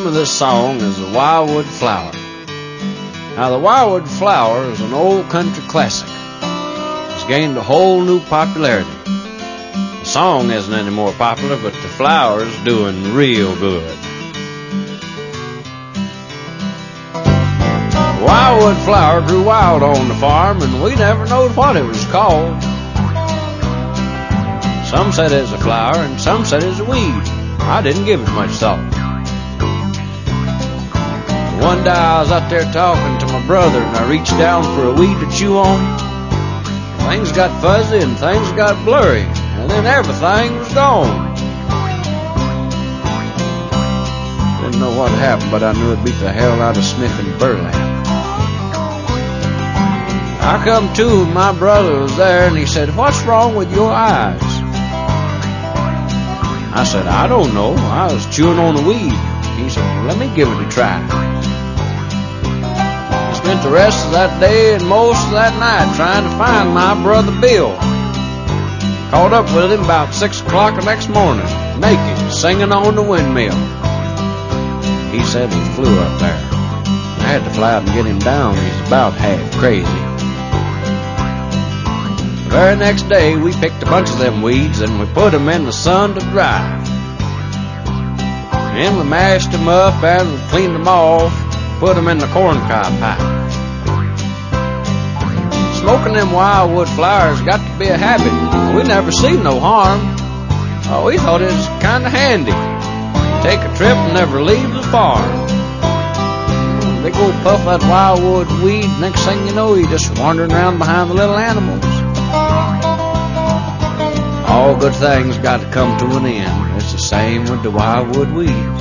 name of this song is The Wildwood Flower. Now, The Wildwood Flower is an old country classic. It's gained a whole new popularity. The song isn't any more popular, but the flower's doing real good. The wildwood flower grew wild on the farm, and we never knowed what it was called. Some said it was a flower, and some said it was a weed. I didn't give it much thought. One day I was out there talking to my brother, and I reached down for a weed to chew on. Things got fuzzy and things got blurry, and then everything was gone. Didn't know what happened, but I knew it beat the hell out of sniffing burlap. I come to, and my brother was there, and he said, "What's wrong with your eyes?" I said, "I don't know. I was chewing on a weed." He said, "Well, let me give it a try." I spent the rest of that day and most of that night trying to find my brother Bill. Caught up with him about 6 o'clock the next morning, naked, singing on the windmill. He said he flew up there. I had to fly out and get him down. He's about half crazy. The very next day, we picked a bunch of them weeds and we put them in the sun to dry. Then we mashed them up and we cleaned them off, put them in the corncob pipe. Smoking them wildwood flowers got to be a habit. We never seen no harm. We thought it was kind of handy. Take a trip and never leave the farm. They go puff that wildwood weed, next thing you know, you're just wandering around behind the little animals. All good things got to come to an end. It's the same with the wildwood weeds.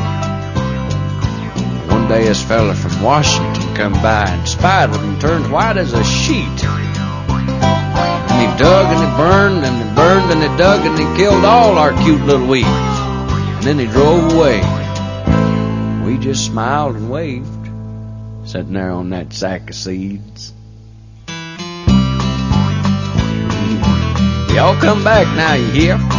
One day this fella from Washington come by and spied them and turned white as a sheet. And he dug and he burned and he burned and he dug and he killed all our cute little weeds. And then he drove away. We just smiled and waved, sitting there on that sack of seeds. Y'all come back now, you hear?